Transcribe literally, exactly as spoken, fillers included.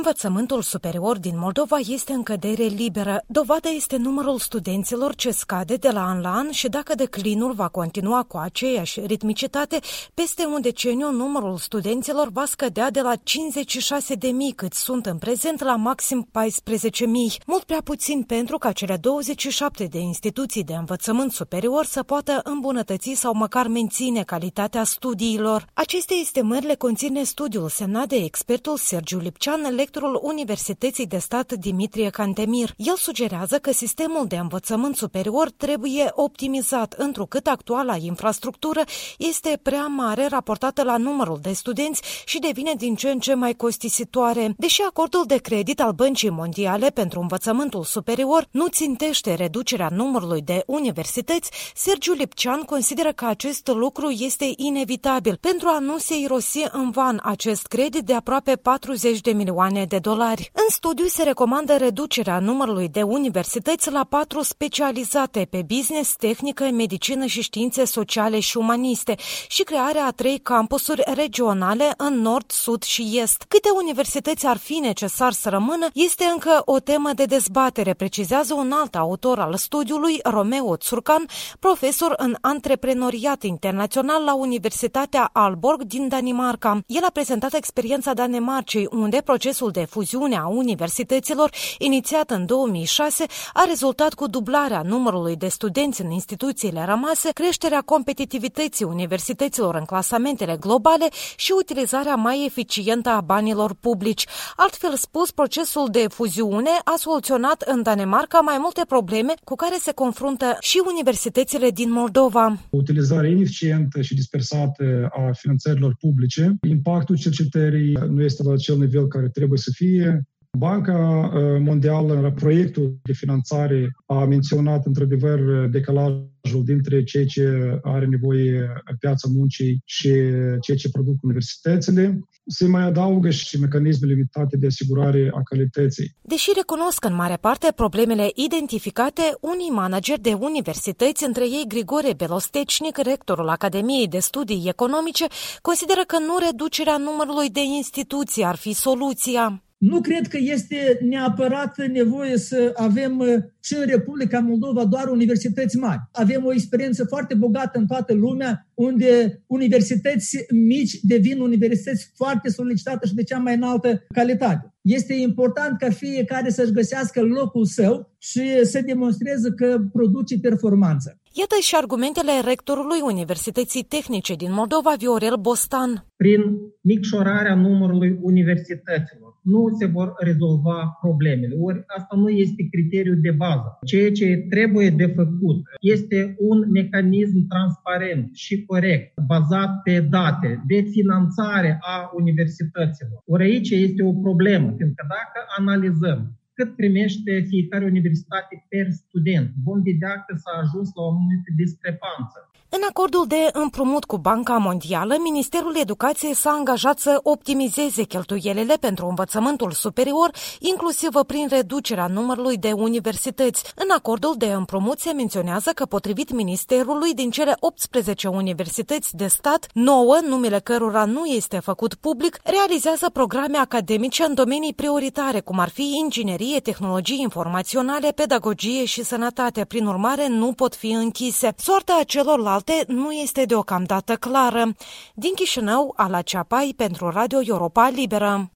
Învățământul superior din Moldova este în cădere liberă. Dovada este numărul studenților ce scade de la an la an și dacă declinul va continua cu aceeași ritmicitate, peste un deceniu numărul studenților va scădea de la cincizeci și șase de mii cât sunt în prezent la maxim paisprezece mii. Mult prea puțin pentru ca cele douăzeci și șapte de instituții de învățământ superior să poată îmbunătăți sau măcar menține calitatea studiilor. Aceste estimări le conține studiul semnat de expertul Sergiu Lipcean, lectorul Universității de Stat Dimitrie Cantemir. El sugerează că sistemul de învățământ superior trebuie optimizat, întrucât actuala infrastructură este prea mare raportată la numărul de studenți și devine din ce în ce mai costisitoare. Deși acordul de credit al Băncii Mondiale pentru învățământul superior nu țintește reducerea numărului de universități, Sergiu Lipcean consideră că acest lucru este inevitabil pentru a nu se irosi în van acest credit de aproape patruzeci de milioane de dolari. În studiu se recomandă reducerea numărului de universități la patru specializate pe business, tehnică, medicină și științe sociale și umaniste și crearea a trei campusuri regionale în nord, sud și est. Câte universități ar fi necesar să rămână este încă o temă de dezbatere, precizează un alt autor al studiului, Romeo Țurcan, profesor în antreprenoriat internațional la Universitatea Aalborg din Danemarca. El a prezentat experiența Danemarcei, unde procesul de fuziune a universităților, inițiat în două mii șase, a rezultat cu dublarea numărului de studenți în instituțiile rămase, creșterea competitivității universităților în clasamentele globale și utilizarea mai eficientă a banilor publici. Altfel spus, procesul de fuziune a soluționat în Danemarca mai multe probleme cu care se confruntă și universitățile din Moldova. Utilizarea ineficientă și dispersată a finanțărilor publice, impactul cercetării nu este la acel nivel care trebuie să fie. Banca Mondială, în proiectul de finanțare, a menționat într-adevăr decalajul dintre ceea ce are nevoie piața muncii și ceea ce produc universitățile. Se mai adaugă și mecanismele limitate de asigurare a calității. Deși recunosc în mare parte problemele identificate, unii manageri de universități, între ei Grigore Belostecnic, rectorul Academiei de Studii Economice, consideră că nu reducerea numărului de instituții ar fi soluția. Nu cred că este neapărat nevoie să avem și în Republica Moldova doar universități mari. Avem o experiență foarte bogată în toată lumea, unde universități mici devin universități foarte solicitate și de cea mai înaltă calitate. Este important ca fiecare să-și găsească locul său și să demonstreze că produce performanță. Iată și argumentele rectorului Universității Tehnice din Moldova, Viorel Bostan. Prin micșorarea numărului universităților nu se vor rezolva problemele. Ori asta nu este criteriul de bază. Ceea ce trebuie de făcut este un mecanism transparent și corect, bazat pe date, de finanțare a universităților. Ori aici este o problemă, pentru că dacă analizăm cât primește fiecare universitate per student, vom vedea că s-a ajuns la o anumită discrepanță. În acordul de împrumut cu Banca Mondială, Ministerul Educației s-a angajat să optimizeze cheltuielile pentru învățământul superior, inclusiv prin reducerea numărului de universități. În acordul de împrumut se menționează că, potrivit Ministerului, din cele optsprezece universități de stat, nouă, numele cărora nu este făcut public, realizează programe academice în domenii prioritare, cum ar fi inginerie, tehnologii informaționale, pedagogie și sănătate. Prin urmare, nu pot fi închise. Soarta celorlalte nu este deocamdată clară. Din Chișinău, Ala Ceapai pentru Radio Europa Liberă.